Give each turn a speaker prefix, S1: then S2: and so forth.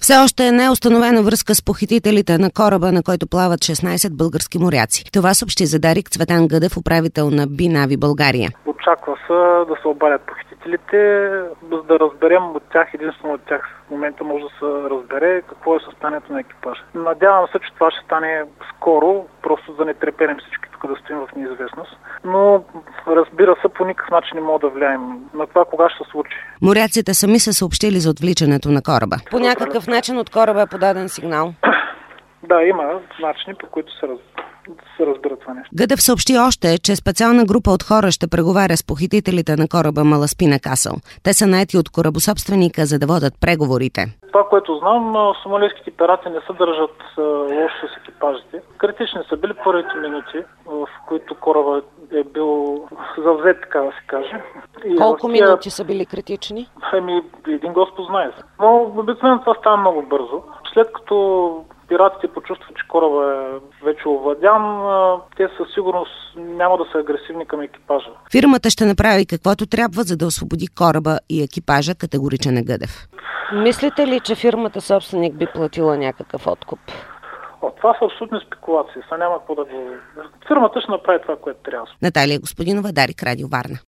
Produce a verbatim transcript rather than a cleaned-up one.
S1: Все още не е установена връзка с похитителите на кораба, на който плават шестнайсет български моряци. Това съобщи за Дарик Цветан Гъдев, управител на Бинави България.
S2: Очаква се да се обадят похитителите, за да разберем от тях, единствено от тях в момента може да се разбере какво е състоянието на екипажа. Надявам се, че това ще стане скоро, просто да не треперим всички тук да стоим в неизвестност. Но разбира се, по никакъв начин не мога да влияем на това кога ще се случи.
S1: Моряците сами са съобщили за отвличането на кораба. По някакъв начин от кораба е подаден сигнал?
S2: Да, има начини, по които се разбира. се разбира това нещо.
S1: Гъдев съобщи още, че специална група от хора ще преговаря с похитителите на кораба Маласпина Касъл. Те са наети от корабособственика, за да водят преговорите.
S2: Това, което знам, сомалийските пирати не се държат лошо с екипажите. Критични са били първите минути, в които кораба е бил завзет, така да се каже.
S1: И колко тия... минути са били критични?
S2: Ами, един Господ знае. Но обикновено това става много бързо. След като пиратите почувстват, че кораба е вече овладян, те със сигурност няма да са агресивни към екипажа.
S1: Фирмата ще направи каквото трябва, за да освободи кораба и екипажа, категоричен е Гъдев. Мислите ли, че фирмата собственик би платила някакъв откуп?
S2: О, това са абсолютни спекулации. Са няма какво да го... Фирмата ще направи това, което трябва.
S1: Наталия Господинова, Дарик, Радио Варна.